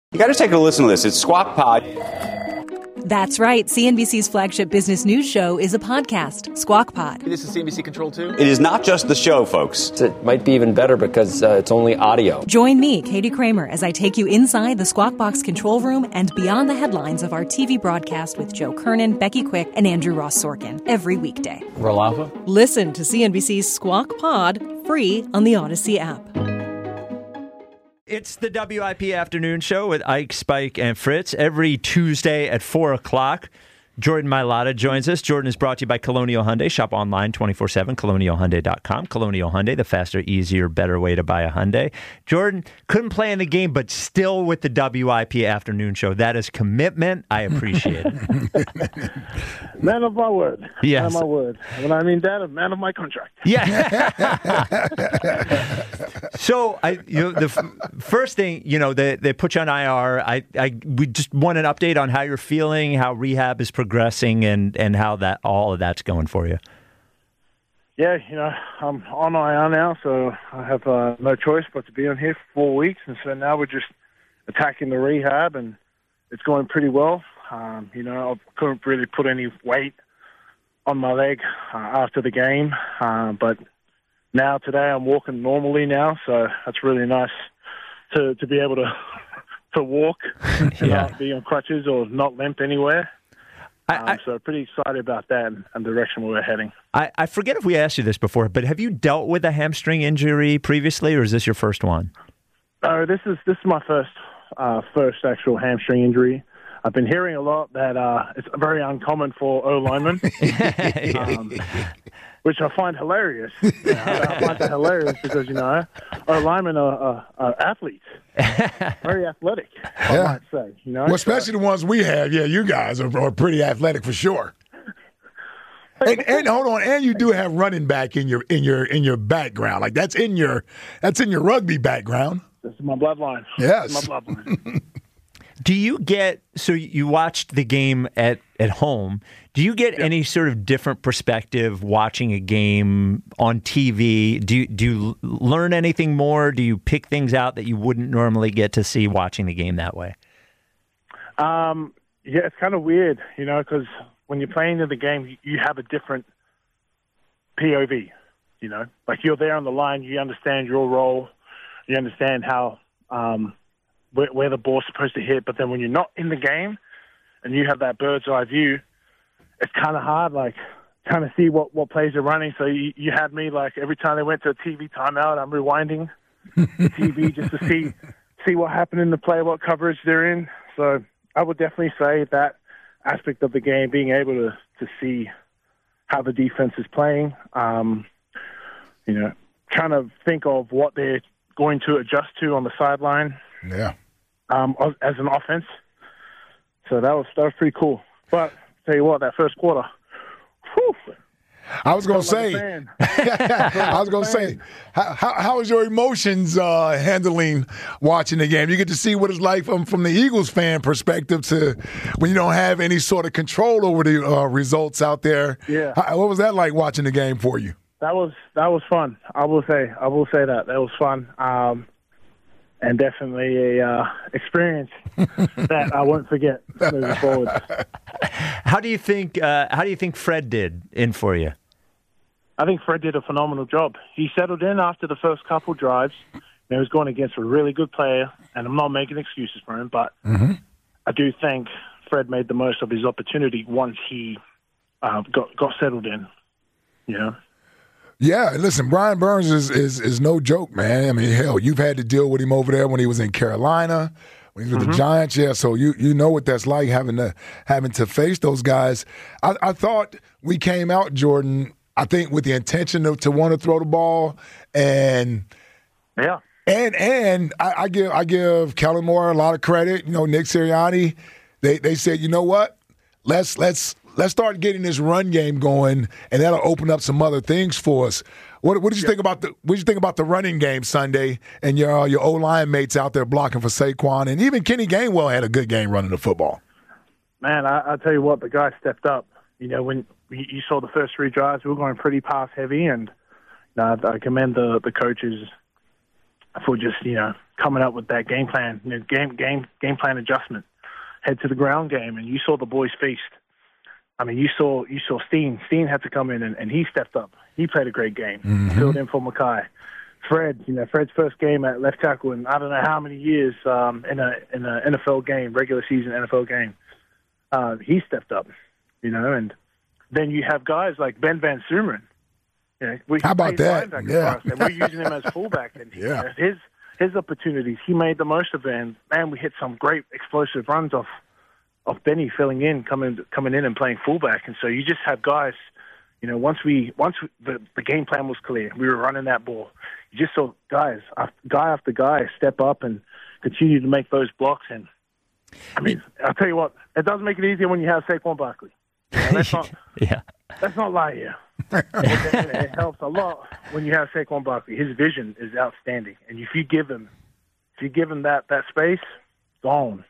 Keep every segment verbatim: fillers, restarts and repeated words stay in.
You got to take a listen to this. It's Squawk Pod. That's right. C N B C's flagship business news show is a podcast, Squawk Pod. This is C N B C Control two. It is not just the show, folks. It might be even better because uh, it's only audio. Join me, Katie Kramer, as I take you inside the Squawk Box control room and beyond the headlines of our T V broadcast with Joe Kernan, Becky Quick, and Andrew Ross Sorkin every weekday. Roll Alpha. Listen to C N B C's Squawk Pod free on the Odyssey app. It's the W I P Afternoon Show with Ike, Spike, and Fritz every Tuesday at four o'clock. Jordan Mailata joins us. Jordan is brought to you by Colonial Hyundai. Shop online twenty-four seven, colonial hyundai dot com. Colonial Hyundai, the faster, easier, better way to buy a Hyundai. Jordan couldn't play in the game, but still with the W I P Afternoon Show. That is commitment. I appreciate it. Man of my word. Yes. Man of my word. When I mean that, a man of my contract. Yeah. So, I, you know, the f- first thing, you know, they, they put you on I R. I, I, we just want an update on how you're feeling, how rehab is progressing, and, and how that all of that's going for you. Yeah, you know, I'm on I R now, so I have uh, no choice but to be on here for four weeks. And so now we're just attacking the rehab, and it's going pretty well. Um, you know, I couldn't really put any weight on my leg uh, after the game, uh, but now today I'm walking normally now, so that's really nice to to be able to to walk and Yeah. not be on crutches or not limp anywhere. I, Um, I, so pretty excited about that and, and the direction we're heading. I, I forget if we asked you this before, but have you dealt with a hamstring injury previously, or is this your first one? No, this is this is my first uh, first actual hamstring injury. I've been hearing a lot that uh, it's very uncommon for O linemen, um, which I find hilarious. You know, I find that hilarious because you know O linemen are, are, are athletes, very athletic. I Yeah. might say, you know, Well, especially the ones we have. Yeah, you guys are, are pretty athletic for sure. And, and hold on, and you do have running back in your in your in your background. Like that's in your that's in your rugby background. This is my bloodline. Yes. This is my bloodline. Do you get, so you watched the game at, at home, do you get any sort of different perspective watching a game on T V? Do you, do you learn anything more? Do you pick things out that you wouldn't normally get to see watching the game that way? Um, yeah, it's kind of weird, you know, because when you're playing in the game, you, you have a different P O V, you know. Like you're there on the line, you understand your role, you understand how um, where, where the ball's supposed to hit. But then when you're not in the game and you have that bird's eye view, it's kind of hard, like, trying to see what, what plays are running. So you, you had me, like, every time they went to a T V timeout, I'm rewinding the T V just to see see what happened in the play, what coverage they're in. So I would definitely say that aspect of the game, being able to, to see how the defense is playing, um, you know, trying to think of what they're going to adjust to on the sideline Yeah. um, as an offense. So that was that was pretty cool. But tell you what, that first quarter, whew, I was going to felt like a say, fan. I was going to say, how, how, how was your emotions uh, handling watching the game? You get to see what it's like from, from the Eagles fan perspective to when you don't have any sort of control over the uh, results out there. Yeah. How, what was that like watching the game for you? That was that was fun. I will say I will say that that was fun, um, and definitely a uh, experience that I won't forget moving forward. How do you think, uh, how do you think Fred did in for you? I think Fred did a phenomenal job. He settled in after the first couple drives. He was going against a really good player, and I'm not making excuses for him, but Mm-hmm. I do think Fred made the most of his opportunity once he uh, got got settled in. You know. Yeah, listen, Brian Burns is, is is no joke, man. I mean, hell, you've had to deal with him over there when he was in Carolina, when he was with Mm-hmm. the Giants. Yeah, so you you know what that's like having to having to face those guys. I, I thought we came out, Jordan, I think with the intention of, to want to throw the ball, and Yeah. and and I, I give I give Kellen Moore a lot of credit. You know, Nick Sirianni, they they said, you know what, let's let's. Let's start getting this run game going, and that'll open up some other things for us. What, what did you think about the What did you think about the running game Sunday, and your uh, your O line mates out there blocking for Saquon, and even Kenny Gainwell had a good game running the football. Man, I, I tell you what, the guy stepped up. You know, when you you saw the first three drives, we were going pretty pass heavy, and you know, I commend the the coaches for just you know coming up with that game plan, you know, game game game plan adjustment, head to the ground game, and you saw the boys feast. I mean, you saw you saw Steen. Steen had to come in, and, and he stepped up. He played a great game. Mm-hmm. He filled in for Mackay. Fred, you know, Fred's first game at left tackle in I don't know how many years um, in a in an N F L game, regular season N F L game. Uh, he stepped up, you know, and then you have guys like Ben Van Sumeren. You know, we how about that? Yeah, us, and we're using him as fullback, and yeah. you know, his his opportunities, he made the most of it. And man, we hit some great explosive runs off of Benny filling in, coming coming in and playing fullback, and so you just have guys. You know, once we once we, the the game plan was clear, we were running that ball. You just saw guys, guy after guy, step up and continue to make those blocks. And I mean, I'll tell you what, it does make it easier when you have Saquon Barkley. You know, let's not, yeah, let's not lie here. it, it helps a lot when you have Saquon Barkley. His vision is outstanding, and if you give him, if you give him that that space, gone.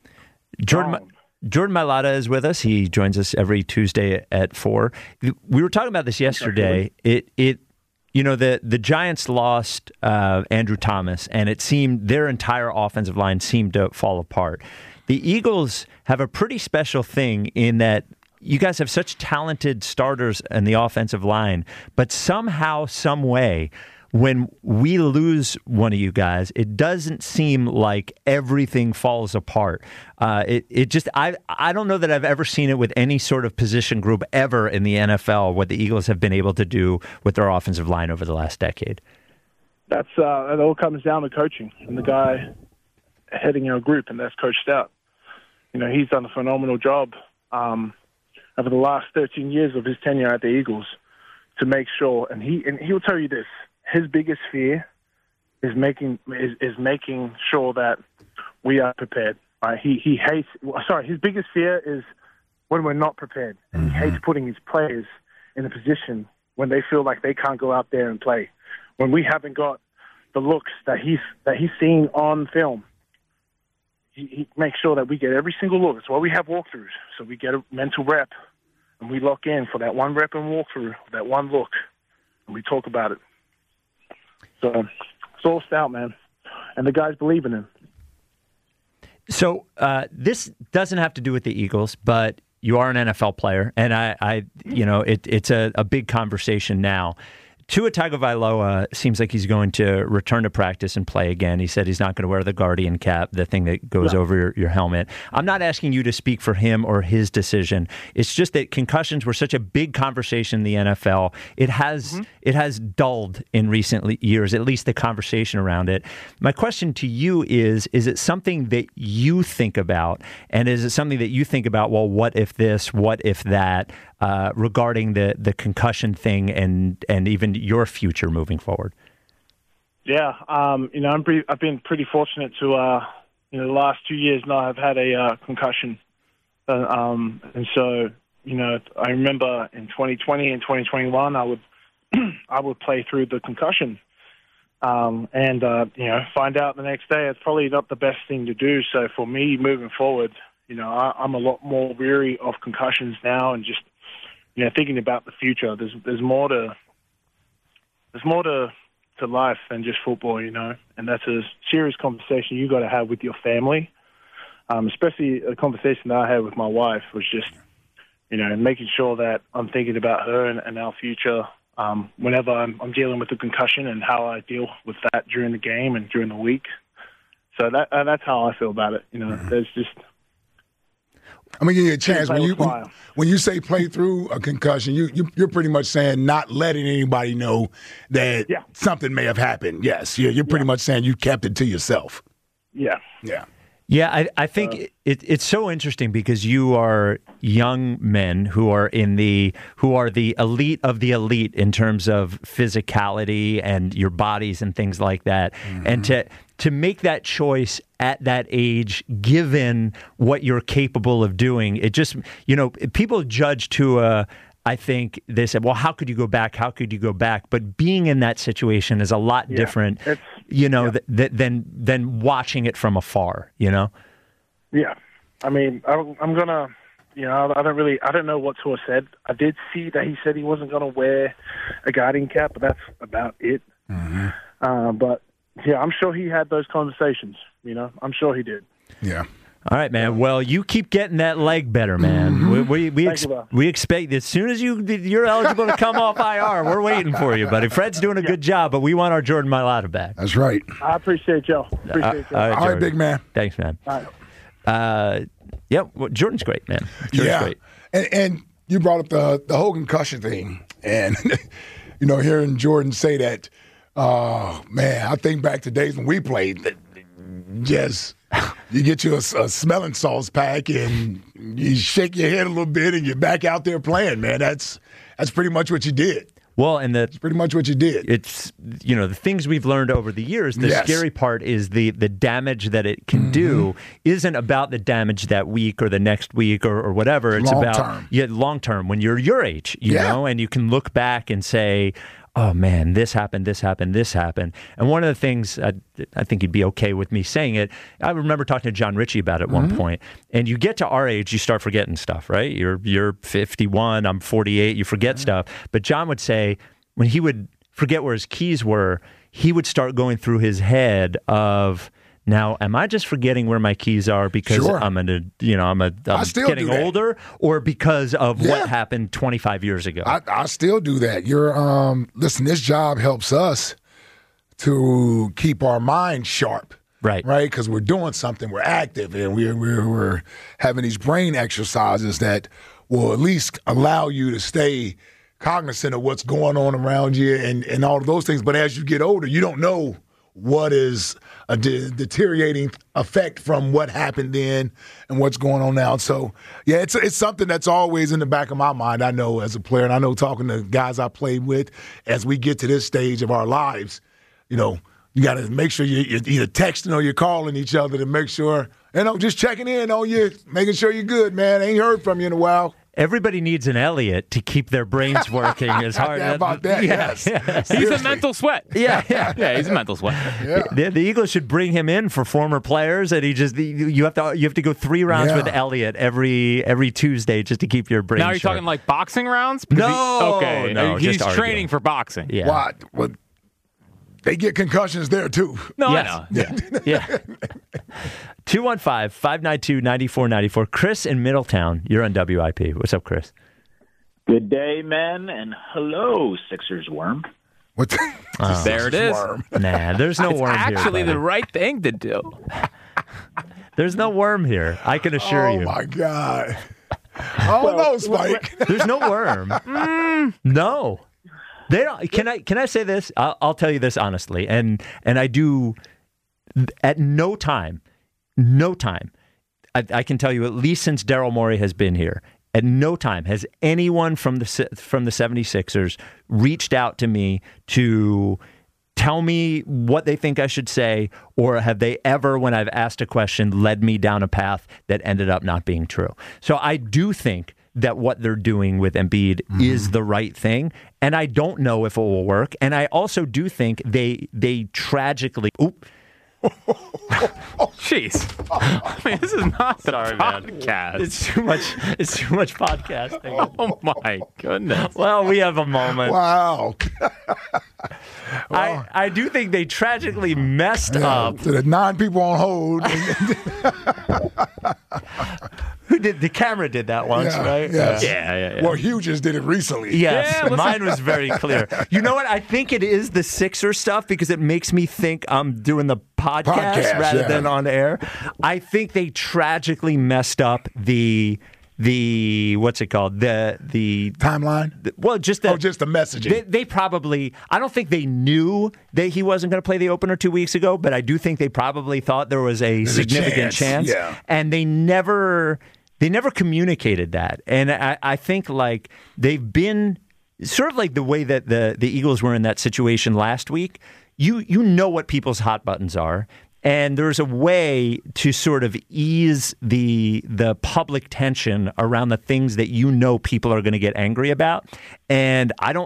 Jordan. Gone. Jordan Mailata is with us. He joins us every Tuesday at four. We were talking about this yesterday. It, it, you know, the the Giants lost uh, Andrew Thomas, and it seemed their entire offensive line seemed to fall apart. The Eagles have a pretty special thing in that you guys have such talented starters in the offensive line, but somehow, some way, when we lose one of you guys, it doesn't seem like everything falls apart. Uh, it it just I I don't know that I've ever seen it with any sort of position group ever in the N F L. What the Eagles have been able to do with their offensive line over the last decade. That's uh, it. All comes down to coaching and the guy heading our group, and that's Coach Stout. You know, he's done a phenomenal job um, over the last thirteen years of his tenure at the Eagles to make sure, and he and he will tell you this. His biggest fear is making is, is making sure that we are prepared. Right? He he hates. Sorry, his biggest fear is when we're not prepared, and he hates putting his players in a position when they feel like they can't go out there and play. When we haven't got the looks that he's that he's seen on film, he, he makes sure that we get every single look. That's why we have walkthroughs, so we get a mental rep, and we lock in for that one rep and walkthrough, that one look, and we talk about it. So it's all Stout, man. And the guys believe in him. So uh, this doesn't have to do with the Eagles, but you are an N F L player. And, I, I you know, it, it's a, a big conversation now. Tua Tagovailoa seems like he's going to return to practice and play again. He said he's not going to wear the Guardian cap, the thing that goes no. over your, your helmet. I'm not asking you to speak for him or his decision. It's just that concussions were such a big conversation in the N F L. It has mm-hmm. it has dulled in recent years, at least the conversation around it. My question to you is, is it something that you think about? And is it something that you think about, well, what if this, what if that, uh, regarding the, the concussion thing and, and even your future moving forward? Yeah, um, you know, I'm pretty, I've been pretty fortunate to, uh, you know, the last two years now I've had a uh, concussion. Uh, um, and so, you know, I remember in twenty twenty and twenty twenty-one, I would I would play through the concussion. Um, and, uh, you know, find out the next day it's probably not the best thing to do. So for me moving forward, you know, I, I'm a lot more weary of concussions now and just, you know, thinking about the future. There's there's more to there's more to, to life than just football, you know, and that's a serious conversation you got to have with your family. Um, especially a conversation that I had with my wife was just, you know, making sure that I'm thinking about her and, and our future um, whenever I'm, I'm dealing with a concussion and how I deal with that during the game and during the week. So that uh, that's how I feel about it. You know, mm-hmm. there's just. I'm gonna give you a chance when you when, when you say play through a concussion, you, you you're pretty much saying not letting anybody know that yeah. something may have happened. Yes, you're, you're pretty yeah. much saying you kept it to yourself. Yeah, yeah. Yeah, I, I think uh, it, it's so interesting because you are young men who are in the who are the elite of the elite in terms of physicality and your bodies and things like that, mm-hmm. and to to make that choice at that age, given what you're capable of doing, it just you know people judge Tua. I think they said, well, how could you go back? How could you go back? But being in that situation is a lot yeah, different, you know, yeah. th- th- than than watching it from afar, you know? Yeah. I mean, I'm, I'm going to, you know, I don't really, I don't know what Tua said. I did see that he said he wasn't going to wear a Guardian cap, but that's about it. Mm-hmm. Uh, but, yeah, I'm sure he had those conversations. You know, I'm sure he did. Yeah. All right, man. Well, you keep getting that leg better, man. Mm-hmm. We we we, ex- you, we expect as soon as you you're eligible to come off I R, we're waiting for you, buddy. Fred's doing a good job, but we want our Jordan Mailata back. That's right. I appreciate y'all. Appreciate Uh, y'all. all right, All right, Jordan. big man. Thanks, man. All right. Uh, yeah, well, Jordan's great, man. Jordan's yeah. great. And, and you brought up the, the whole concussion thing. And, you know, hearing Jordan say that, uh, man, I think back to days when we played. Just you get you a, a smelling salts pack and you shake your head a little bit and you're back out there playing, man. That's that's pretty much what you did. Well, and the Pretty much what you did. it's you know the things we've learned over the years. The Yes. scary part is the the damage that it can do isn't about the damage that week or the next week or, or whatever. It's Long about term. yeah, long term when you're your age, you Yeah. know, and you can look back and say, "Oh man, this happened, this happened, this happened." And one of the things I, I think you'd be okay with me saying it. I remember talking to John Ritchie about it at one point. And you get to our age, you start forgetting stuff, right? You're you're fifty-one, I'm forty-eight. You forget stuff. But John would say, when he would forget where his keys were, he would start going through his head of, now, am I just forgetting where my keys are because Sure. I'm a, you know, I'm a, I'm still getting do that. older, or because of Yeah. what happened twenty-five years ago? I, I still do that. You're um, listen. This job helps us to keep our mind sharp, Right. Right, because we're doing something. We're active, and we're, we're we're having these brain exercises that will at least allow you to stay cognizant of what's going on around you and and all of those things. But as you get older, you don't know what is a de- deteriorating effect from what happened then and what's going on now. So, yeah, it's it's something that's always in the back of my mind, I know, as a player. And I know talking to guys I played with, as we get to this stage of our lives, you know, you got to make sure you- you're either texting or you're calling each other to make sure, you know, just checking in on you, making sure you're good, man. Ain't heard from you in a while. Everybody needs an Elliot to keep their brains working as hard. Yeah, about that, Yeah, yes. yeah. He's a Seriously. mental sweat. Yeah, yeah. Yeah, he's a mental sweat. Yeah. The, the Eagles should bring him in for former players, and he just you have to you have to go three rounds Yeah. with Elliot every every Tuesday just to keep your brain. Now you're sharp. talking like boxing rounds? 'Cause No, he, okay. no, he's just training arguing. for boxing. Yeah. What? Well, they get concussions there, too. No, Yes. I know. Yeah. Yeah. two one five, five nine two, nine four nine four. Chris in Middletown, you're on W I P. What's up, Chris? Good day, men, and hello, Sixers worm. What the- There it is. Worm. Nah, there's no It's worm actually here. the buddy. right thing to do. There's no worm here. I can assure Oh, you. my God. I don't know, Spike. There's no worm. Mm, no, they don't. Can I? Can I say this? I'll, I'll tell you this honestly, and and I do. At no time, no time, I, I can tell you at least since Daryl Morey has been here. At no time has anyone from the from the 76ers reached out to me to tell me what they think I should say, or have they ever, when I've asked a question, led me down a path that ended up not being true. So I do think that what they're doing with Embiid mm-hmm. is the right thing, and I don't know if it will work. And I also do think they they tragically. Oop, Jeez. I mean, this is not the Sorry, man. podcast. It's too much. It's too much podcasting. Oh, my goodness. Well, we have a moment. Wow. I, I do think they tragically messed Yeah, up. so the nine people on hold. Who did the camera did that once, Yeah, right? yes. Yeah, yeah, yeah. Well, Hugh just did it recently. Yes, Yeah, listen. mine was very clear. You know what? I think it is the Sixer stuff because it makes me think I'm doing the podcast, Podcast, rather yeah. than on air. I think they tragically messed up the the what's it called the the Timeline? the- well just the Oh, just the messaging. They, they probably I don't think they knew that he wasn't going to play the opener two weeks ago, but I do think they probably thought there was a a significant chance, chance, yeah. and they never they never communicated that. And I, I think like they've been sort of like the way that the the Eagles were in that situation last week. You you know what people's hot buttons are. And there's a way to sort of ease the the public tension around the things that you know people are going to get angry about. And I don't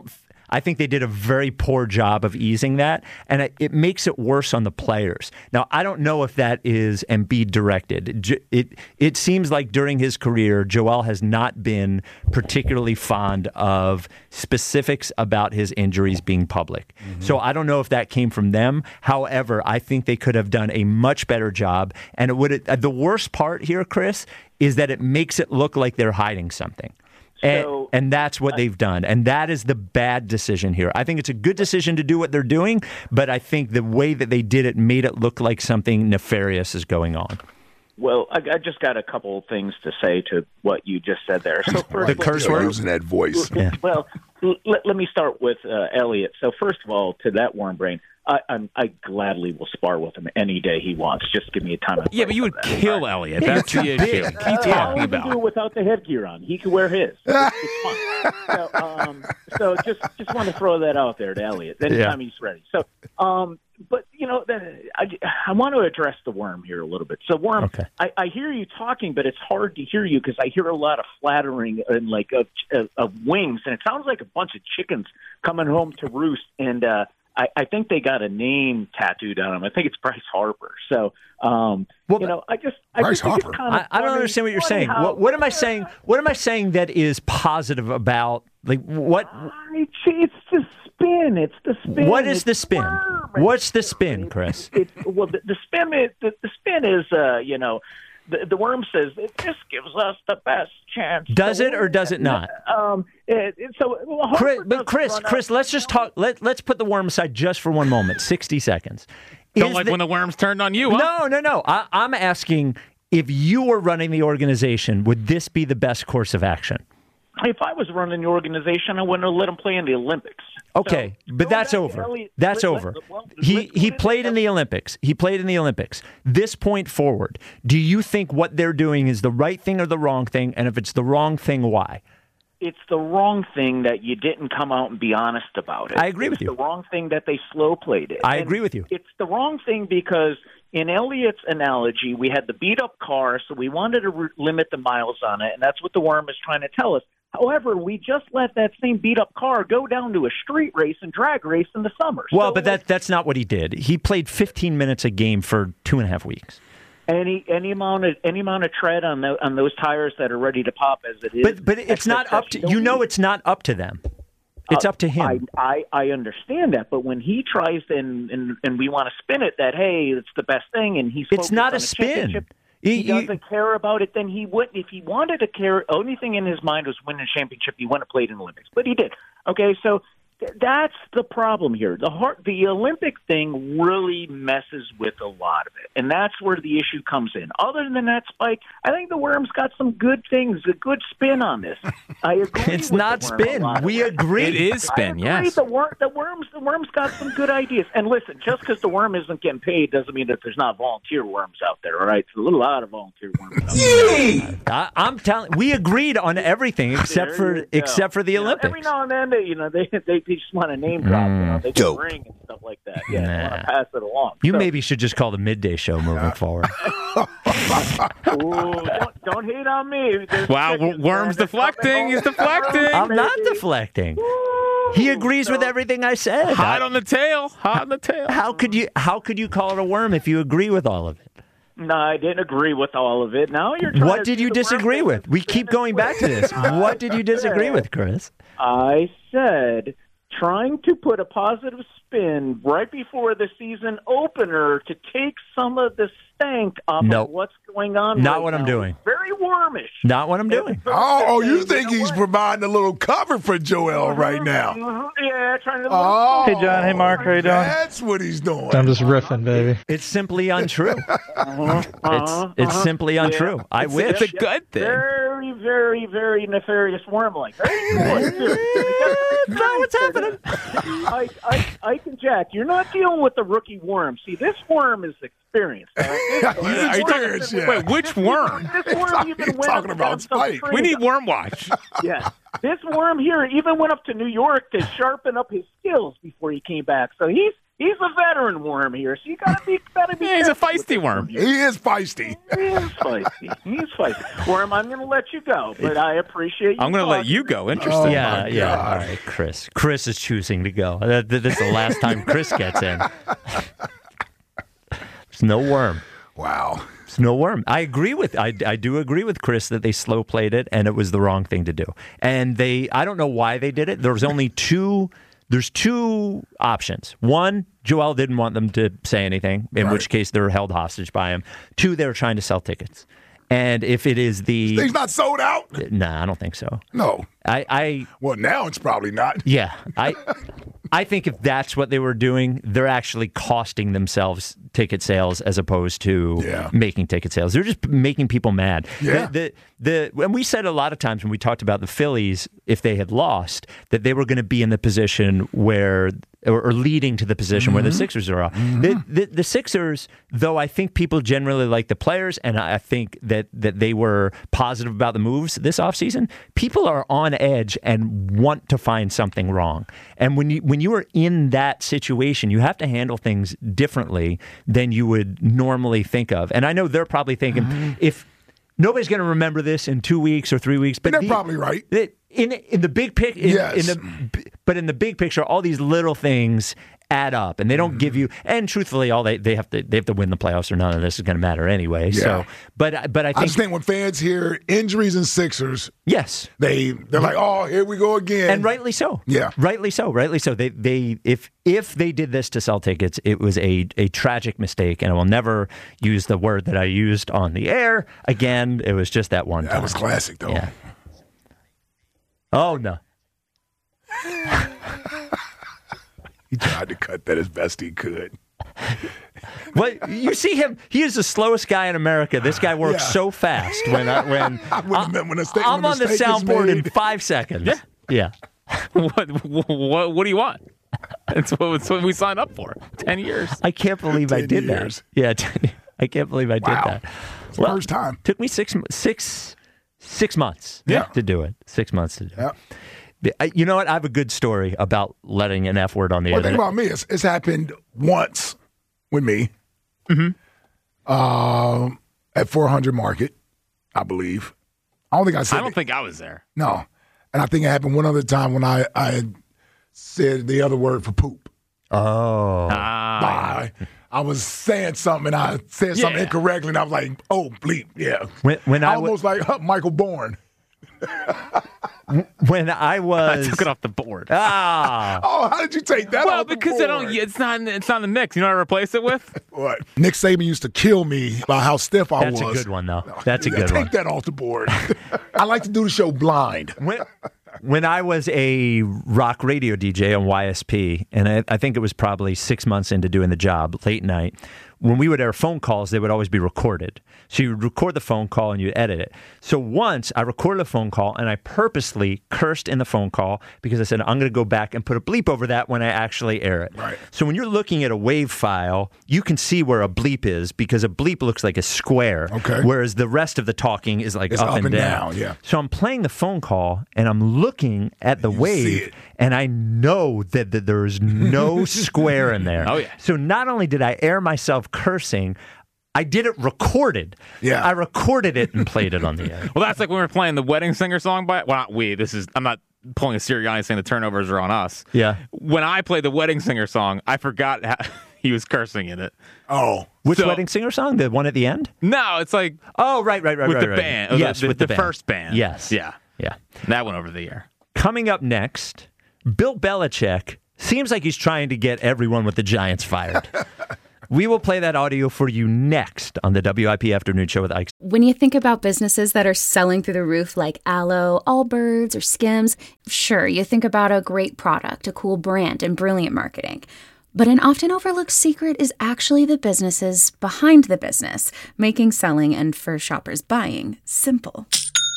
I think they did a very poor job of easing that, and it, it makes it worse on the players. Now, I don't know if that is Embiid directed. It, it it seems like during his career, Joel has not been particularly fond of specifics about his injuries being public. Mm-hmm. So I don't know if that came from them. However, I think they could have done a much better job. And it would the worst part here, Chris, is that it makes it look like they're hiding something. And, so, and that's what they've done. And that is the bad decision here. I think it's a good decision to do what they're doing, but I think the way that they did it made it look like something nefarious is going on. Well, I, I just got a couple of things to say to what you just said there. So first, the curse words in that voice. Yeah. Well, let, let me start with uh, Elliot. So first of all, to that worm brain, I, I'm, I gladly will spar with him any day he wants. Just give me a time. Yeah, but you would kill right. Elliot. That's the issue. What are you talking uh, about? He can do it without the headgear on. He can wear his. It's, it's fun. So, um, so just just want to throw that out there to Elliot. Anytime yeah. he's ready. So, um, but you know, I, I want to address the worm here a little bit. So, worm, okay. I, I hear you talking, but it's hard to hear you because I hear a lot of flattering and like of, of, of wings, and it sounds like a bunch of chickens coming home to roost. And uh, I, I think they got a name tattooed on them. I think it's Bryce Harper. So, um, well, you know, I just I Bryce just Harper. Kind of I, I don't understand what you're saying. how, What, what am I saying? What am I saying that is positive about like what? It's, it's the spin. It's the spin. What is it's the spin? worm. What's the spin, Chris? It's, it's, well, the, the spin is the, the spin is uh, you know. The, the worm says this gives us the best chance. Does it win. or does it not? Um, it, it, so, well, Chris, but Chris, Chris, let's just talk. Let Let's put the worm aside just for one moment. Sixty seconds. Don't Is like the, when the worms turned on you, huh? No, no, no. I, I'm asking if you were running the organization, would this be the best course of action? If I was running the organization, I wouldn't have let him play in the Olympics. Okay, so, but that's over. Elliot, that's let, over. Let, let, he let, he let, played in the Olympics. He played in the Olympics. This point forward, do you think what they're doing is the right thing or the wrong thing? And if it's the wrong thing, why? It's the wrong thing that you didn't come out and be honest about it. I agree it's with you. It's the wrong thing that they slow played it. I and agree with you. It's the wrong thing because in Elliot's analogy, we had the beat-up car, so we wanted to re- limit the miles on it, and that's what the worm is trying to tell us. However, we just let that same beat-up car go down to a street race and drag race in the summer. Well, so but that that's not what he did. He played fifteen minutes a game for two and a half weeks. Any any amount of any amount of tread on the, on those tires that are ready to pop as it is. But but it's not up to you. Know it's not up to them. It's uh, up to him. I, I, I understand that, but when he tries to, and, and and we want to spin it that hey, it's the best thing, and he's it's not on a spin. He, he doesn't care about it. Then he wouldn't. If he wanted to care, only thing in his mind was winning a championship. He wouldn't have played in the Olympics, but he did. Okay, so th- that's the problem here. The heart, the Olympic thing really messes with a lot of it, and that's where the issue comes in. Other than that, Spike, I think the Worm's got some good things, a good spin on this. I agree. It's with not the Worm spin. a lot. We agree. It is spin. I agree. Yes. The worm, the worms, the worm's got some good ideas. And listen, just because the worm isn't getting paid doesn't mean that there's not volunteer worms out there. All right, it's a little lot of volunteer worms out there. I, I'm telling. We agreed on everything except There for you go. except for the You know, Olympics. every now and then, they, you know, they they just want to name drop. You know, they can Dope. ring and stuff like that. Yeah, they Nah. want to pass it along. You So, maybe should just call the midday show moving forward. ooh, don't, don't hate on me. There's Wow, chickens, Worm's man. They're deflecting. coming He's home. deflecting. I'm not Baby. deflecting. Ooh, He agrees so- with everything I said. Hot I- on the tail. Hot on the tail. How could you? How could you call it a worm if you agree with all of it? No, I didn't agree with all of it. Now you're. Trying What to did do you the worm disagree thing. with? We keep going back to this. What did you disagree with, Chris? I said trying to put a positive spin right before the season opener to take some of the stank off Nope. of what's going on. Not right what I'm now. doing. It's very wormish. Not what I'm doing. Oh, oh, you You think know he's what? providing a little cover for Joel right now? Mhm. Yeah, trying to. Oh, Hey, John. Hey, Mark. How you doing? That's what he's doing. I'm just riffing, baby. It's simply untrue. Uh-huh, It's uh-huh, it's uh-huh. simply untrue. Yeah. I It's, wish. it's a good thing. Very, very, very nefarious worm-like. Very good. That's not what's happening. I, I, Ike and Jack, you're not dealing with the rookie worm. See, this worm is experienced. All right? He's This- Are you talking- experienced, yeah. Wait, which worm? This worm even He's went talking up about and got some Spike. We training. need Worm Watch. Yeah. This worm here even went up to New York to sharpen up his skills before he came back. So he's He's a veteran worm here, so you gotta be gotta be. Yeah, he's a careful with feisty worm. He is feisty. He is feisty. He's feisty. Worm, I'm going to let you go, but I appreciate you. I'm going to let talking. you go. Interesting. yeah, my yeah. God. All right, Chris. Chris is choosing to go. That, that- this is the last time Chris gets in. There's no worm. Wow. There's no worm. I agree with. I, I do agree with Chris that they slow played it and it was the wrong thing to do. And they. I don't know why they did it. There was only two. There's two options. One, Joel didn't want them to say anything, in Right. which case they're held hostage by him. Two, they were trying to sell tickets. And if it is the. Things not sold out? Nah, I don't think so. No. I. I Well, now it's probably not. yeah. I. I think if that's what they were doing, they're actually costing themselves ticket sales as opposed to Yeah. making ticket sales. They're just making people mad. Yeah. The, the, the, and we said a lot of times when we talked about the Phillies, if they had lost, that they were going to be in the position where, or, or leading to the position where the Sixers are. The, the, the Sixers, though I think people generally like the players, and I think that, that they were positive about the moves this offseason, people are on edge and want to find something wrong. And when you when you are in that situation, you have to handle things differently than you would normally think of. And I know they're probably thinking, if nobody's going to remember this in two weeks or three weeks, but They're the- probably right. the- in in the big pic, in, Yes. in the but in the big picture, all these little things add up, and they don't give you. And truthfully, all they, they have to they have to win the playoffs, or none of this is going to matter anyway. Yeah. So, but but I I think, just think when fans hear injuries and Sixers, yes, they they're like, oh, here we go again. and rightly so. Yeah. rightly so. Rightly so. They they if if they did this to sell tickets, it was a a tragic mistake, and I will never use the word that I used on the air again. It was just that one That time. was classic, though. Yeah. Oh no. He tried to cut that as best he could. What you see him? He is the slowest guy in America. This guy works Yeah. so fast. When I, when I wouldn't have meant when a sta- I'm when a on the mistake is soundboard in made. five seconds. Yeah. yeah. what, what What do you want? That's what, that's what we signed up for. Ten years. I can't believe I Ten did years. that. Yeah, ten, I can't believe I did Wow. that. It's the first time. Took me six six six months. Yeah. to do it. Six months to do it. Yeah. The- I- You know what? I have a good story about letting an F word on the Well, think internet. about me. It's, it's happened once with me. Mm-hmm. Um, at four hundred Market, I believe. I don't think I said I don't it. think I was there. No. And I think it happened one other time when I, I had said the other word for poop. Oh, Ah, I, I was saying something and I said something Yeah. incorrectly and I was like, oh, bleep, yeah. when when I wa- Almost like huh, Michael Bourne. when I I was took it off the board. ah. Oh, how did you take that well, off the because I don't. board? It's not. It's not in the mix. You know what I replace it with? What? Nick Saban used to kill me about how stiff I That's was. a good one, though. That's a Yeah, good Take one. that off the board. I like to do the show blind. When, when I was a rock radio D J on Y S P, and I, I think it was probably six months into doing the job, late night, when we would air phone calls, they would always be recorded. So you would record the phone call and you'd edit it. So once I recorded a phone call and I purposely cursed in the phone call because I said, I'm going to go back and put a bleep over that when I actually air it. Right. So when you're looking at a WAV file, you can see where a bleep is because a bleep looks like a square. Okay. Whereas the rest of the talking is like It's up, up and and down. down, yeah. So I'm playing the phone call and I'm looking at the You see wave it. and I know that, that there is no square in there. Oh, yeah. So not only did I air myself cursing, I did it recorded. Yeah. I recorded it and played it on the air. Well, that's like when we were playing the Wedding Singer song by. Well, not we. This is. I'm not pulling a Sirianni saying the turnovers are on us. Yeah. When I played the Wedding Singer song, I forgot how, he was cursing in it. Oh. Which So- wedding singer song? The one at the end? No, it's like Oh, right, right, right, with right, the right. band. or Yes, the, with the, the, band. first band. Yes. Yeah. Yeah. That went over the air. Coming up next, Bill Belichick seems like he's trying to get everyone with the Giants fired. We will play that audio for you next on the W I P Afternoon Show with Ike. When you think about businesses that are selling through the roof like Aloe, Allbirds, or Skims, sure, you think about a great product, a cool brand, and brilliant marketing. But an often overlooked secret is actually the businesses behind the business, making selling and for shoppers buying simple.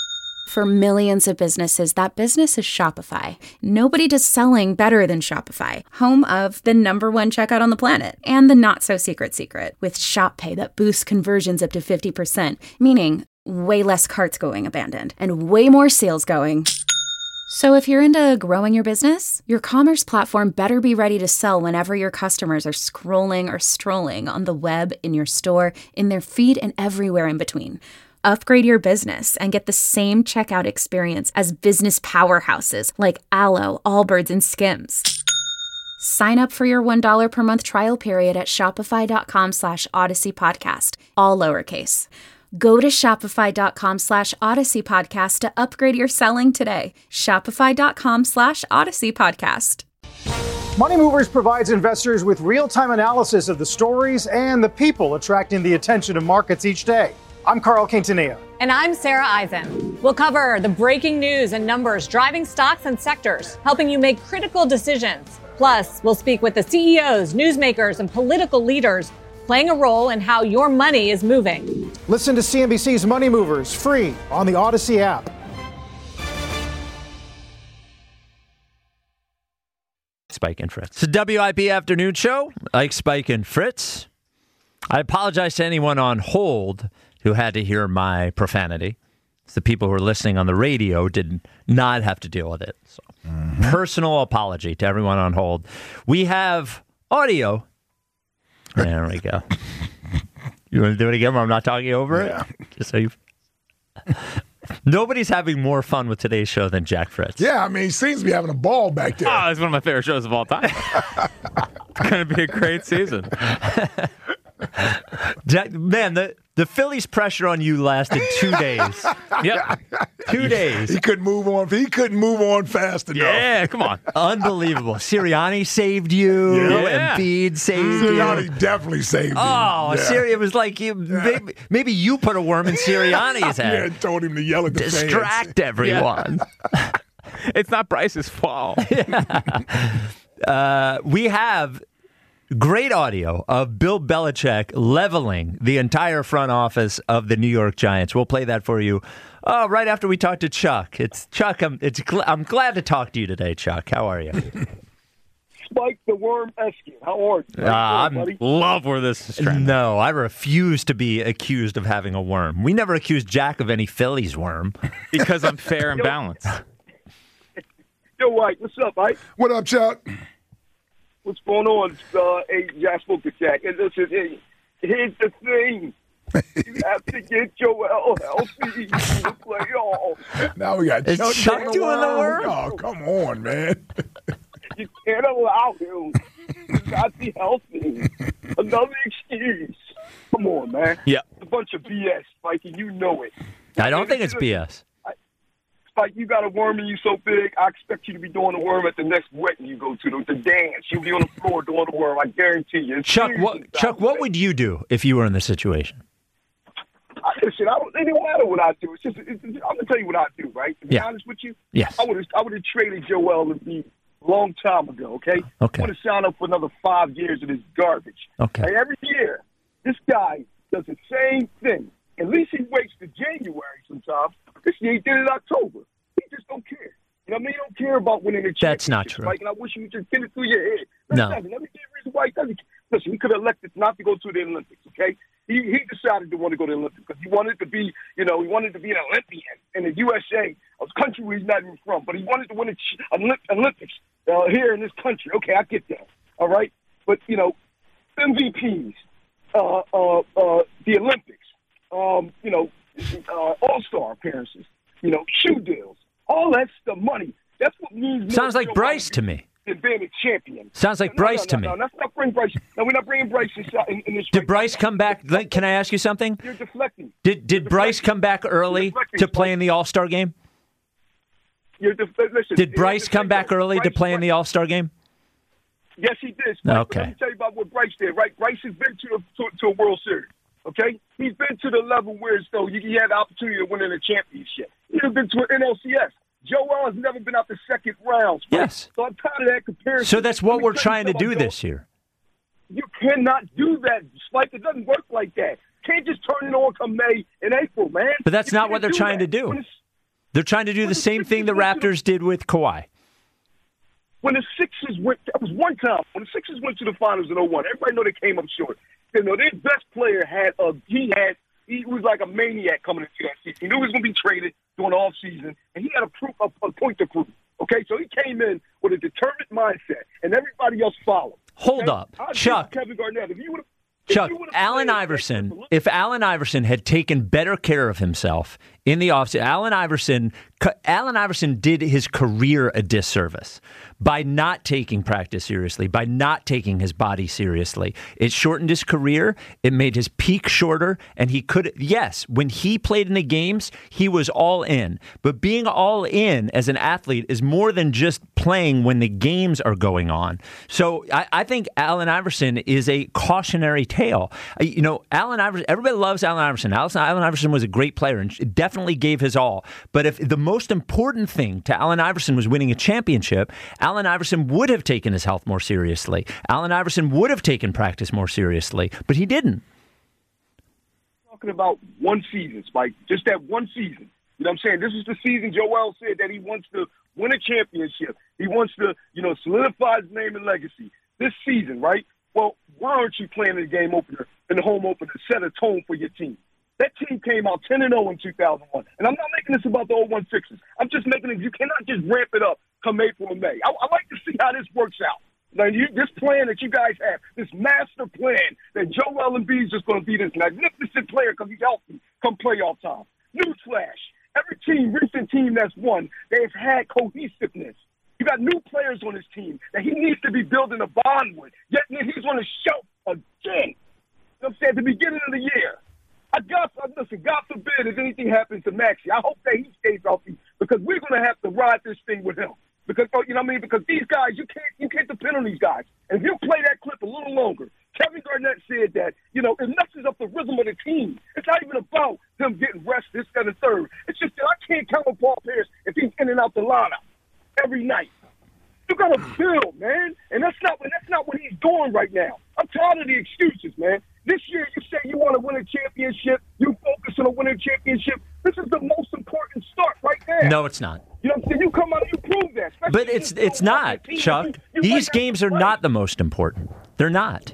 For millions of businesses, that business is Shopify. Nobody does selling better than Shopify, home of the number one checkout on the planet, and the not-so-secret secret, with Shop Pay that boosts conversions up to fifty percent, meaning way less carts going abandoned, and way more sales going So if you're into growing your business, your commerce platform better be ready to sell whenever your customers are scrolling or strolling on the web, in your store, in their feed, and everywhere in between. Upgrade your business and get the same checkout experience as business powerhouses like Allo, Allbirds, and Skims. Sign up for your one dollar per month trial period at shopify.com slash Odyssey Podcast, all lowercase. Go to shopify.com slash Odyssey Podcast to upgrade your selling today. Shopify.com slash Odyssey Podcast. Money Movers provides investors with real-time analysis of the stories and the people attracting the attention of markets each day. I'm Carl Quintanilla. And I'm Sarah Eisen. We'll cover the breaking news and numbers driving stocks and sectors, helping you make critical decisions. Plus, we'll speak with the C E Os, newsmakers, and political leaders playing a role in how your money is moving. Listen to C N B C's Money Movers free on the Odyssey app. Spike and Fritz. It's the W I P Afternoon Show. Ike, Spike, and Fritz. I apologize to anyone on hold who had to hear my profanity. It's the people who are listening on the radio did not have to deal with it. So, mm-hmm. Personal apology to everyone on hold. We have audio. There we go. You want to do it again where I'm not talking over yeah. it? Just so you... Nobody's having more fun with today's show than Jack Fritz. Yeah, I mean, he seems to be having a ball back there. Oh, it's one of my favorite shows of all time. It's going to be a great season. Jack, man, the, the Phillies' pressure on you lasted two days. Yep. Two days. He couldn't move on. He couldn't move on fast enough. Yeah, come on. Unbelievable. Sirianni saved you. Yeah. Embiid saved Sirianni you. definitely saved oh, you. Oh, yeah. Siri, it was like you, maybe, maybe you put a worm in Sirianni's head. Yeah, and told him to yell at the Distract fans. everyone. Yeah. It's not Bryce's fault. yeah. uh, we have great audio of Bill Belichick leveling the entire front office of the New York Giants. We'll play that for you uh, right after we talk to Chuck. It's Chuck. I'm, it's, I'm glad to talk to you today, Chuck. How are you? Spike the Worm Eskin. How are you? Uh, I love where this is trending. No, I refuse to be accused of having a worm. We never accused Jack of any Phillies worm. Because I'm fair and balanced. Yo, White, what's up, Mike? What up, Chuck? What's going on? Uh, hey, yeah, I spoke to Jack. And listen, hey, here's the thing. You have to get Joel healthy to play off. Now we got Is Chuck, Chuck doing doing the worm? Oh, come on, man. You can't allow him to not be healthy. Another excuse. Come on, man. Yeah. It's a bunch of B S, Spike, and you know it. I don't think it's B S. Like, you got a worm in you so big, I expect you to be doing the worm at the next wedding you go to, the, the dance. You'll be on the floor doing the worm, I guarantee you. It's Chuck, what, Chuck, what would you do if you were in this situation? I, listen, I don't, it don't matter what I do. It's just, it's, it's, I'm going to tell you what I do, right? To be yeah. honest with you, yes. I would have I would have traded Joel Embiid a long time ago, okay? Okay. I would have signed up for another five years of this garbage. Okay. And every year, this guy does the same thing. At least he waits to January sometimes. This year he did it in October. He just don't care. You know what I mean? He don't care about winning the championship. That's not true. Like, and I wish you would just get it through your head. That's no. Nothing. Let me tell you the reason why he doesn't. Listen, he could have elected not to go to the Olympics, okay? He he decided to want to go to the Olympics because he wanted to be, you know, he wanted to be an Olympian in the U S A, a country where he's not even from. But he wanted to win an Olympics uh, here in this country. Okay, I get that. All right? But, you know, M V Ps, uh, uh, uh, the Olympics, um, you know, uh, all-star appearances, you know, shoe deals. All that's the money. That's what means. Sounds like Bryce to me. Than being a champion. Sounds like no, Bryce no, no, to no, me. No, let's not bring Bryce. No, we're not bringing Bryce in, in, in this. Did Bryce come back? Can I ask you something? You're deflecting. Did Did You're Bryce deflecting. come back early to play in the All Star game? You're def- listen, did Bryce come back early Bryce, to play Bryce. in the All Star game? Yes, he did. Spike. Okay. Let me tell you about what Bryce did. Right, Bryce has been to, a, to, to a World Series. Okay, he's been to the level where it's though he had the opportunity to win in a championship. He's been to an N L C S. Joel has never been out the second round. Spike. Yes. So I'm tired of that comparison. So that's what we're trying to do Joel. this year. You cannot do that, Spike. It doesn't work like that. Can't just turn it on come May and April, man. But that's You not can't what they're do trying that. to do. When it's- They're trying to do the same thing the Raptors did with Kawhi. When the Sixers went, that was one time. When the Sixers went to the finals in oh one, everybody know they came up short. You know, their best player had a he had he was like a maniac coming into that season. He knew he was going to be traded during the offseason, and he had a, proof, a, a point to prove. Okay, so he came in with a determined mindset, and everybody else followed. Hold okay? up. I'll Chuck. Kevin Garnett, if you would have Chuck, Allen Iverson, if Allen Iverson had taken better care of himself in the offseason, Allen Iverson, Allen Iverson did his career a disservice by not taking practice seriously, by not taking his body seriously. It shortened his career. It made his peak shorter. And he could, yes, when he played in the games, he was all in. But being all in as an athlete is more than just playing when the games are going on. So I, I think Allen Iverson is a cautionary tale. You know, Allen Iverson, everybody loves Allen Iverson. Allen Iverson was a great player and definitely gave his all. But if the most important thing to Allen Iverson was winning a championship, Allen Iverson would have taken his health more seriously. Allen Iverson would have taken practice more seriously, but he didn't. Talking about one season, Spike, just that one season. You know what I'm saying? This is the season Joel said that he wants to win a championship. He wants to, you know, solidify his name and legacy. This season, right? Well, why aren't you playing in the game opener, in the home opener, set a tone for your team? That team came out ten and oh in two thousand one. And I'm not making this about the oh one Sixers. I'm just making it, you cannot just ramp it up come April and May. I, I like to see how this works out. Now, you, this plan that you guys have, this master plan that Joel Embiid is just going to be this magnificent player because he's healthy come playoff time. Newsflash. Every team, recent team that's won, they've had cohesiveness. You got new players on this team that he needs to be building a bond with. Yet he's going to show again. You know what I'm saying? At the beginning of the year. I God, listen, God forbid if anything happens to Maxey. I hope that he stays healthy because we're going to have to ride this thing with him. Because, you know what I mean? Because these guys, you can't you can't depend on these guys. And if you play that clip a little longer, Kevin Garnett said that, you know, it messes up the rhythm of the team. It's not even about them getting rest, this, that, and third. It's just that I can't count on Paul Pierce if he's in and out the lineup every night. You got to build, man. And that's not, that's not what he's doing right now. I'm tired of the excuses, man. This year you say you want to win a championship. You focus on a winning championship. This is the most important start right now. No, it's not. You know what I'm saying? You come out and you prove that. But it's it's not, Chuck. You, you These games are not the most important. They're not.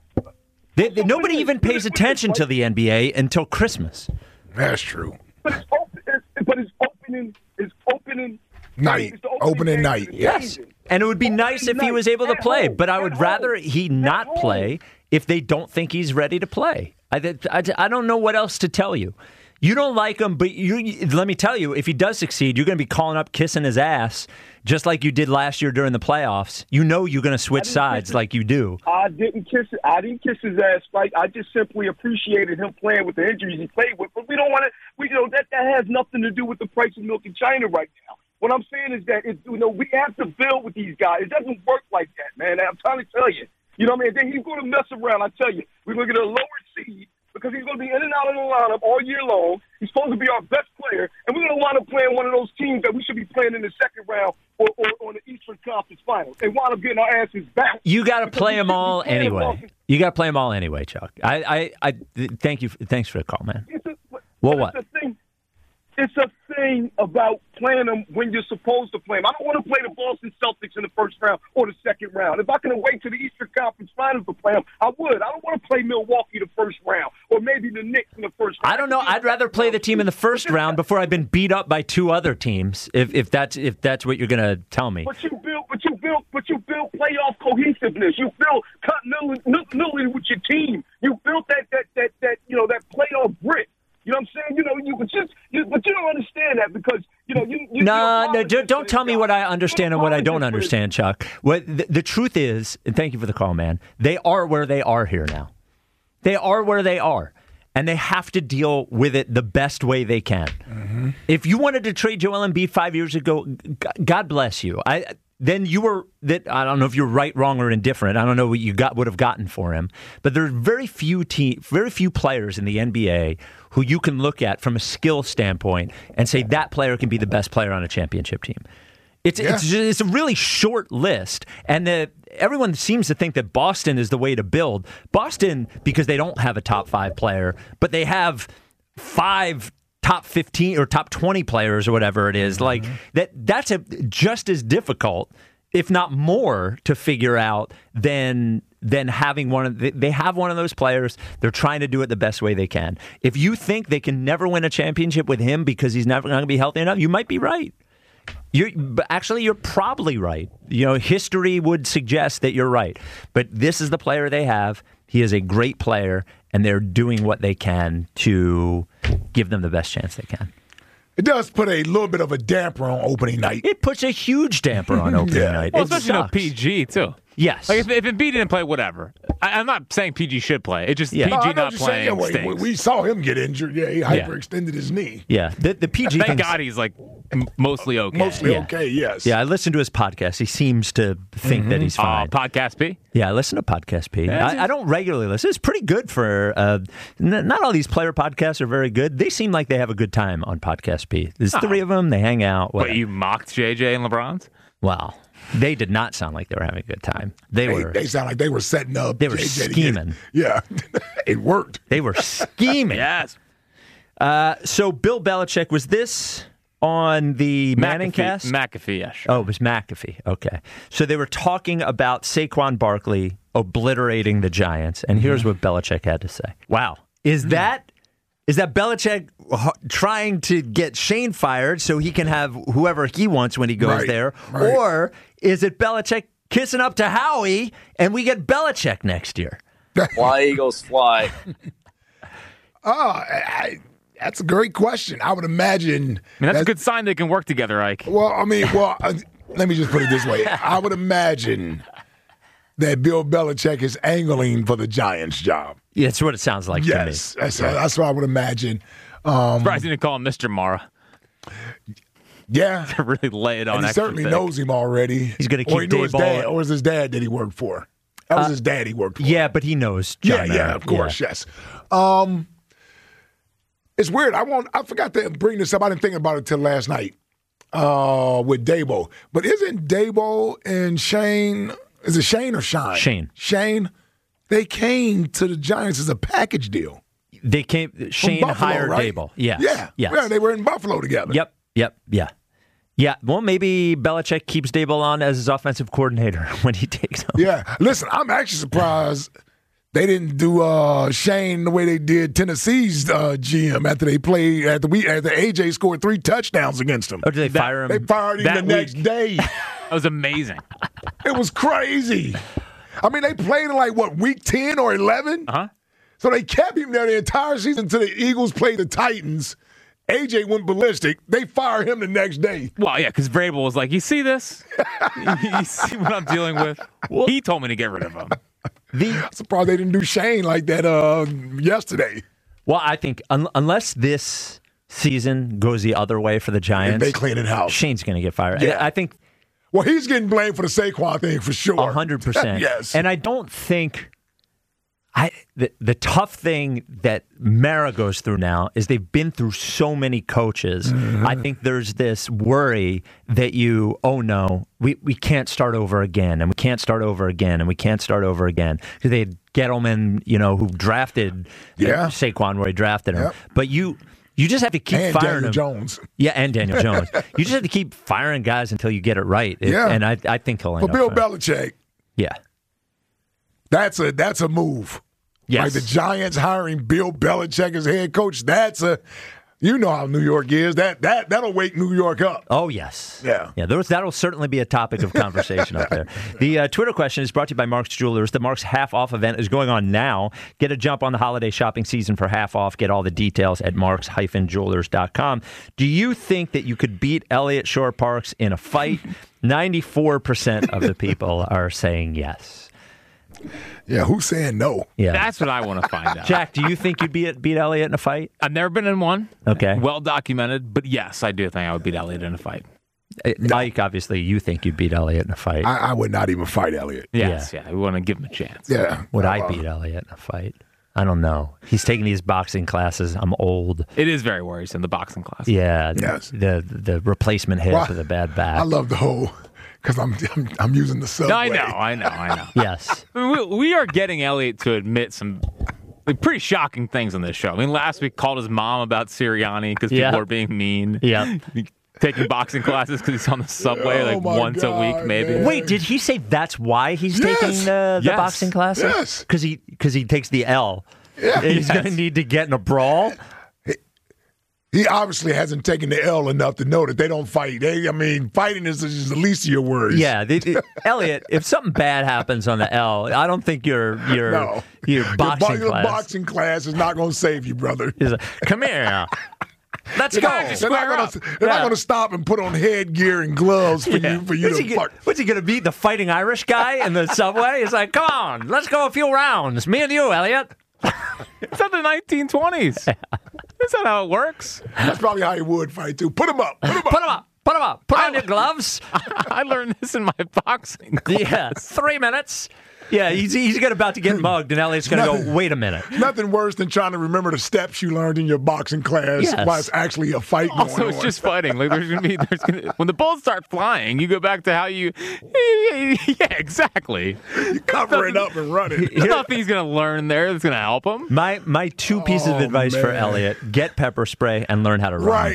They, they, nobody even pays attention to the N B A until Christmas. That's true. But it's, open, it's, but it's opening. It's opening night. It's the opening, opening night. Yes. And it would be nice if he was able to play, but I would rather he not play if they don't think he's ready to play. I, I, I don't know what else to tell you. You don't like him, but you, let me tell you, if he does succeed, you're going to be calling up, kissing his ass, just like you did last year during the playoffs. You know you're going to switch sides like you do. I didn't kiss it. I didn't kiss his ass, Spike. I just simply appreciated him playing with the injuries he played with. But we don't want to. We you know that that has nothing to do with the price of milk in China right now. What I'm saying is that it, you know we have to build with these guys. It doesn't work like that, man. I'm trying to tell you. You know what I mean? Then he's going to mess around. I tell you, we're going to get a lower seed. Because he's going to be in and out of the lineup all year long. He's supposed to be our best player. And we're going to wind up playing one of those teams that we should be playing in the second round or, or, or in the Eastern Conference Finals. They wind up getting our asses back. You got to play them all anyway. You got to play them all anyway, Chuck. I, I, I thank you. Thanks for the call, man. It's a, well, what? It's a thing. It's a thing about playing them when you're supposed to play them. I don't want to play the Boston Celtics in the first round or the second round. If I can wait to the Eastern Conference Finals to play them, I would. I don't want to play Milwaukee the first round or maybe the Knicks in the first round. I don't know. I'd rather play the team in the first round before I've been beat up by two other teams. If if that's if that's what you're going to tell me. But you build, but you build, but you build playoff cohesiveness. You build continuity with your team. You built that that that that you know that playoff grit. You know what I'm saying? You know, you but just, you, but you don't understand that because you know you. you no, you no, don't, don't tell me what I understand and what I don't understand, Chuck. What the, the truth is, and thank you for the call, man. They are where they are here now. They are where they are, and they have to deal with it the best way they can. Mm-hmm. If you wanted to trade Joel Embiid five years ago, God bless you. I. Then you were that I don't know if you're right, wrong, or indifferent. I don't know what you got would have gotten for him. But there's very few team, very few players in the N B A who you can look at from a skill standpoint and say that player can be the best player on a championship team. It's yeah. it's it's a really short list, and the, everyone seems to think that Boston is the way to build. Boston, because they don't have a top five player, but they have five top fifteen or top twenty players or whatever it is. Mm-hmm. Like that that's a, just as difficult, if not more, to figure out than than having one of the, they have one of those players. They're trying to do it the best way they can. If you think they can never win a championship with him because he's never going to be healthy enough, you might be right. You're, but actually, you're probably right. You know, history would suggest that you're right. But this is the player they have. He is a great player, and they're doing what they can to give them the best chance they can. It does put a little bit of a damper on opening night. It puts a huge damper on opening yeah. night. Well, It especially no sucks. P G, too. Yes. Like if, if Embiid didn't play, whatever. I, I'm not saying P G should play. It's just Yeah. P G No, I know not what you're saying. playing Yeah, wait, stinks. we saw him get injured. Yeah, he hyperextended his knee. Yeah, the, the P G Thank thing's- God he's like m- mostly okay. Mostly Yeah. okay, yes. Yeah, I listened to his podcast. He seems to think that he's fine. Uh, Podcast P? Yeah, I listen to Podcast P. Yeah, I, I don't regularly listen. It's pretty good for. Uh, n- not all these player podcasts are very good. They seem like they have a good time on Podcast P. There's Oh. three of them. They hang out. But you mocked J J and LeBron's? Wow, they did not sound like they were having a good time. They, They, were. they sound like they were setting up. They were J J to get- scheming. Yeah, it worked. They were scheming. Yes. Uh, so Bill Belichick, was this on the Manning McAfee, cast? McAfee, yeah, sure. Oh, it was McAfee. Okay. So they were talking about Saquon Barkley obliterating the Giants, and here's what Belichick had to say. Wow. Is that is that Belichick h- trying to get Shane fired so he can have whoever he wants when he goes Right, there? right. Or is it Belichick kissing up to Howie and we get Belichick next year? Fly, Eagles, fly. Oh, I, I, that's a great question. I would imagine. I mean, that's a good sign they can work together, Ike. Well, I mean, well, uh, let me just put it this way. I would imagine that Bill Belichick is angling for the Giants job. Yeah, that's what it sounds like yes, to me. that's, that's what I would imagine. Um, Surprised you didn't call him Mister Mara. Yeah. To really lay it on And he extra certainly thick. knows him already. He's going to Or he keep knew his Dayball. dad, or was his dad that he worked for? That was Uh, his dad he worked for. Yeah, but he knows John yeah, yeah, Mara. of course, Yeah. yes. Um, it's weird. I won't. I forgot to bring this up. I didn't think about it till last night uh, with Dabo. But isn't Dabo and Shane? Is it Shane or Shine? Shane. Shane. They came to the Giants as a package deal. They came. From Shane Buffalo, hired right? Dable. Yes. Yeah. Yes. Yeah. They were in Buffalo together. Yep. Yep. Yeah. Yeah. Well, maybe Belichick keeps Dable on as his offensive coordinator when he takes over. Yeah. Listen, I'm actually surprised they didn't do uh, Shane the way they did Tennessee's uh, G M after they played after we after A J scored three touchdowns against them. Or did they fire him? They fired him the that next week? day. That was amazing. It was crazy. I mean, they played in like what week ten or eleven. Uh huh. So they kept him there the entire season until the Eagles played the Titans. A J went ballistic. They fired him the next day. Well, yeah, because Vrabel was like, "You see this? You see what I'm dealing with?" Well, he told me to get rid of him. The, I'm surprised they didn't do Shane like that uh, yesterday. well, I think un- unless this season goes the other way for the Giants, And they clean it house. Shane's going to get fired. Yeah. I, I think Well, he's getting blamed for the Saquon thing for sure. A hundred percent. Yes. And I don't think I the, the tough thing that Mara goes through now is they've been through so many coaches. Mm-hmm. I think there's this worry that you, oh no, we, we can't start over again, and we can't start over again, and we can't start over again. Because they had Gettleman, you know, who drafted Yeah. Saquon where he drafted him. Yep. But you you just have to keep And firing Daniel him. Jones. Yeah, and Daniel Jones. You just have to keep firing guys until you get it right. It- Yeah. And I, I think he'll end For up Bill firing. Belichick, Yeah. that's a that's a move. Yes. Like the Giants hiring Bill Belichick as head coach. That's a, you know how New York is. That that that'll wake New York up. Oh, yes. Yeah. Yeah, those, that'll certainly be a topic of conversation up there. The uh, Twitter question is brought to you by Mark's Jewelers. The Mark's Half Off event is going on now. Get a jump on the holiday shopping season for half off. Get all the details at marks dash jewelers dot com. Do you think that you could beat Elliott Shore Parks in a fight? ninety-four percent of the people are saying yes. Yeah, who's saying no? Yeah. That's what I want to find out. Jack, do you think you'd beat, beat Elliott in a fight? I've never been in one. Okay. Well documented, but yes, I do think I would beat Elliott in a fight. Uh, Mike, obviously, you think you'd beat Elliott in a fight. I, I would not even fight Elliott. Yes, yeah. We want to give him a chance. Yeah. Would I Uh, beat Elliott in a fight? I don't know. He's taking these boxing classes. I'm old. It is very worrisome, the boxing class. Yeah. Yes. The the replacement hip Well, with a bad back. I love the whole, because I'm, I'm I'm using the subway. No, I know, I know, I know. Yes. I mean, we, we are getting Elliott to admit some like, pretty shocking things on this show. I mean, last week called his mom about Sirianni because people Yeah. were being mean. Yeah. Taking boxing classes because he's on the subway Oh, like my once God, a week, maybe. man. Wait, did he say that's why he's Yes. taking uh, the Yes. boxing classes? Yes. Because he, because he takes the L. Yeah. And he's Yes. going to need to get in a brawl. He obviously hasn't taken the L enough to know that they don't fight. They, I mean, fighting is just the least of your worries. Yeah, they, they- Elliot, if something bad happens on the L, I don't think your your No. your boxing your, bo- class your boxing class is not going to save you, brother. is like, come here. Let's They're go. not, they're not gonna, they're Yeah. not gonna stop and put on headgear and gloves for Yeah. you for you what's, to he, get- fuck. what's he going to be? The fighting Irish guy in the subway? He's like, come on, let's go a few rounds. Me and you, Elliot. It's not the nineteen twenties. That's not how it works. That's probably how he would fight too. Put him up. Put him up. Put him up. Put him up. Put on your gloves. I learned this in my boxing class. Yeah, three minutes. Yeah, he's he's got about to get mugged, and Elliot's going to go, wait a minute. Nothing worse than trying to remember the steps you learned in your boxing class Yes. while it's actually a fight going Also, on. it's just fighting. Like there's gonna be, there's gonna when the bullets start flying, you go back to how you. Yeah, exactly. You cover it up and run it. There's nothing he's gonna learn there that's gonna help him. My my two pieces of Oh, advice for man. Elliot: get pepper spray and learn how to run. Right.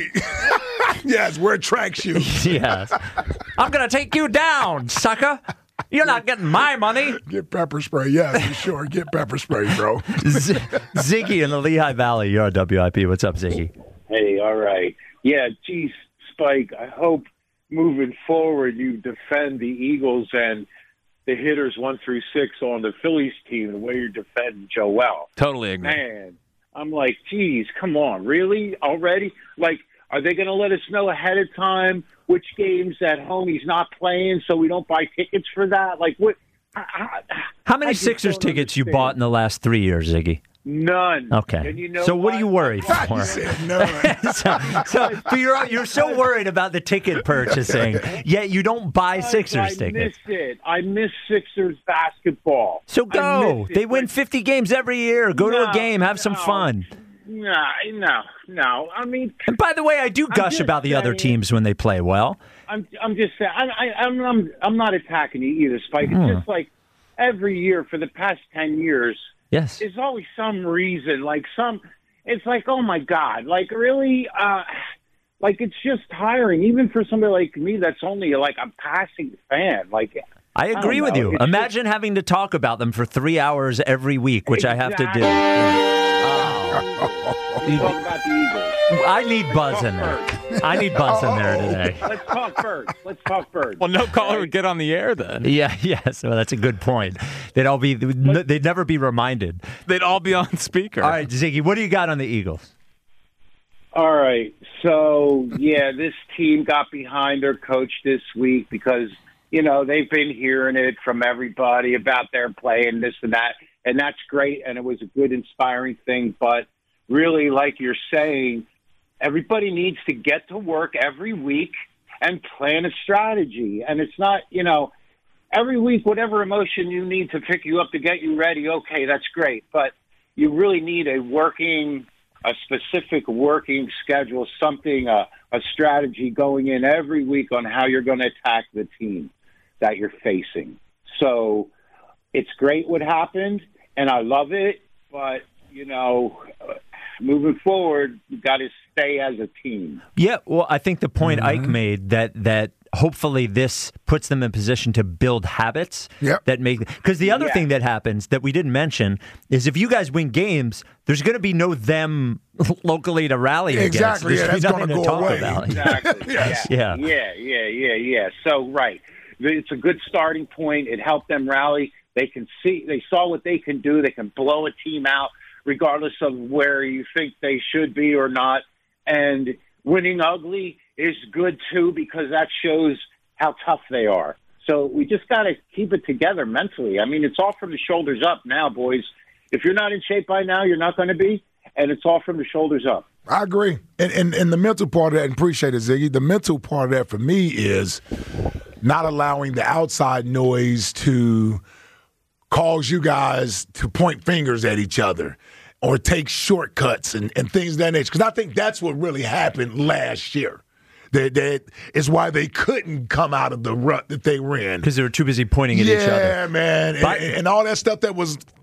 Yes, wear tracksuits. Yes. I'm gonna take you down, sucker. You're not getting my money. Get pepper spray. Yes, for sure. Get pepper spray, bro. Z- Ziggy in the Lehigh Valley. You're on W I P. What's up, Ziggy? Hey, all right. Yeah, geez, Spike, I hope moving forward you defend the Eagles and the hitters one through six on the Phillies team the way you're defending Joel. Totally agree. Man, I'm like, geez, come on, really? Already? Like, are they going to let us know ahead of time which games at home he's not playing so we don't buy tickets for that? Like, what? I, I, How many I just Sixers don't tickets you understand. bought in the last three years, Ziggy? None. Okay. And you know so what are you worried He for? said none. so, so but you're you're so worried about the ticket purchasing, yet you don't buy Sixers I tickets. missed it. I miss Sixers basketball. So I go. missed it. They win fifty games every year. Go to a No, game, have some no. fun. No, no, no. I mean, And by the way, I do I'm gush just about the other saying- teams when they play well. I'm I'm just saying. I, I, I'm I'm I'm not attacking you either, Spike. Hmm. It's just like every year for the past ten years, Yes. there's always some reason. Like some, it's like, oh my God, like really, uh, like it's just tiring, even for somebody like me that's only like a passing fan. Like. I don't agree with know. you. It's Imagine having to talk about them for three hours every week, which I have to do. Let's talk about the Eagles. I need Buzz in there. I need Buzz in there today. Let's talk birds. Let's talk birds. Well, no caller would get on the air then. Yeah, yes. Well, that's a good point. They'd all be. They'd never be reminded. They'd all be on speaker. All right, Ziggy, what do you got on the Eagles? All right. So, yeah, this team got behind their coach this week because, you know, they've been hearing it from everybody about their play and this and that. And that's great. And it was a good, inspiring thing. But really, like you're saying, everybody needs to get to work every week and plan a strategy. And it's not, you know, every week, whatever emotion you need to pick you up to get you ready, okay, that's great. But you really need a working, a specific working schedule, something, a, a strategy going in every week on how you're going to attack the team that you're facing. So it's great what happened, and I love it. But, you know, moving forward, you got to stay as a team. Yeah, well, I think the point Mm-hmm. Ike made that that hopefully this puts them in position to build habits Yep. that make because the other Yeah. thing that happens that we didn't mention is if you guys win games, there's going to be no them locally to rally Exactly, against. yeah, There's that's nothing gonna to go talk away. about. Exactly. Yes. Yeah. Yeah, yeah, yeah, yeah. So, right. It's a good starting point. It helped them rally. They can see, they saw what they can do. They can blow a team out regardless of where you think they should be or not. And winning ugly is good too because that shows how tough they are. So we just got to keep it together mentally. I mean, it's all from the shoulders up now, boys. If you're not in shape by now, you're not going to be. And it's all from the shoulders up. I agree. And, and and the mental part of that, and appreciate it, Ziggy, the mental part of that for me is not allowing the outside noise to cause you guys to point fingers at each other or take shortcuts and, and things of that nature. Because I think that's what really happened last year. That, that is why they couldn't come out of the rut that they were in. Because they were too busy pointing at yeah, each other. man. And, But- and all that stuff that was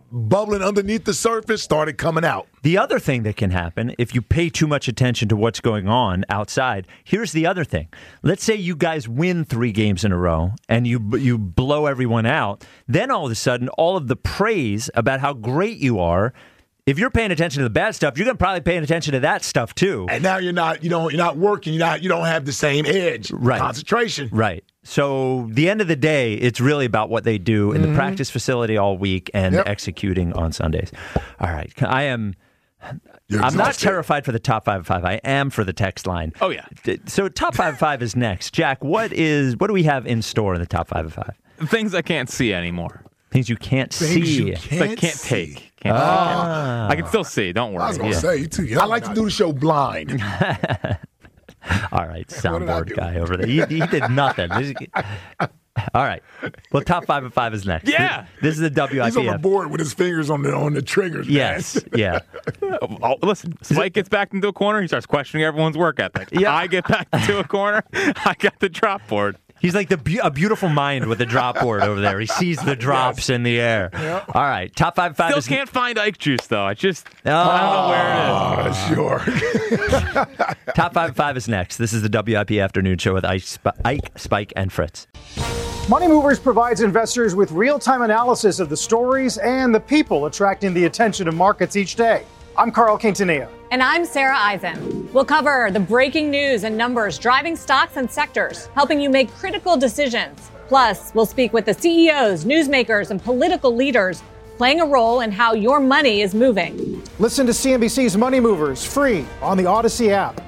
bubbling underneath the surface started coming out. The other thing that can happen if you pay too much attention to what's going on outside, here's the other thing. Let's say you guys win three games in a row and you you blow everyone out. Then all of a sudden, all of the praise about how great you are, if you're paying attention to the bad stuff, you're going to probably paying attention to that stuff too. And now you're not, you don't, you're not working. You're not, you don't have the same edge, right. concentration. Right. So the end of the day, it's really about what they do in mm-hmm. the practice facility all week and yep. executing on Sundays. All right. I am. You're I'm not exhausted. terrified for the top five of five. I am for the text line. Oh yeah. So top five of five is next. Jack, what is what do we have in store in the top five of five? Things I can't see anymore. Things you can't Things see. you can't but can't see. take. Can't Ah. I can still see. Don't worry. I was going to Yeah. say, you too young. I like to do the show blind. All right, What did I soundboard do? guy over there. He, he did nothing. This is- All right. Well, top five of five is next. Yeah. This, this is the W I He's P on the F. board with his fingers on the on the triggers. Yes. Yeah. Oh, listen, Spike gets back into a corner. He starts questioning everyone's work ethic. Yeah. I get back into a corner. I got the drop board. He's like the be- a beautiful mind with the drop board over there. He sees the drops in the air. Yep. All right. Top five of five Still is can't find Ike Juice, though. I just Oh. I don't know where it is. Oh, sure. Top five of five is next. This is the W I P Afternoon Show with Ike, Sp- Ike Spike, and Fritz. Money Movers provides investors with real-time analysis of the stories and the people attracting the attention of markets each day. I'm Carl Quintanilla. And I'm Sarah Eisen. We'll cover the breaking news and numbers driving stocks and sectors, helping you make critical decisions. Plus, we'll speak with the C E Os, newsmakers, and political leaders playing a role in how your money is moving. Listen to C N B C's Money Movers free on the Odyssey app.